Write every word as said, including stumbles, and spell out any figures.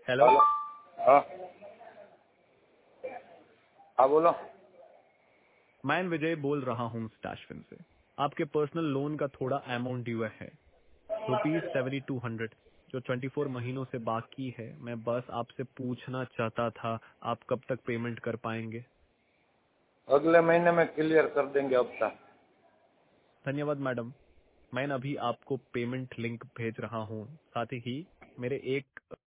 Hello. Hello. हाँ हाँ बोलो। मैं विजय बोल रहा हूँ स्टैशफिन से। आपके पर्सनल लोन का थोड़ा अमाउंट ड्यू है, रुपीज सेवेंटी टू हंड्रेड, जो ट्वेंटी फोर महीनों से बाकी है। मैं बस आपसे पूछना चाहता था, आप कब तक पेमेंट कर पाएंगे? अगले महीने में क्लियर कर देंगे हफ्ता। धन्यवाद मैडम। मैं अभी आपको पेमेंट लिंक भेज रहा हूँ। साथ ही मेरे एक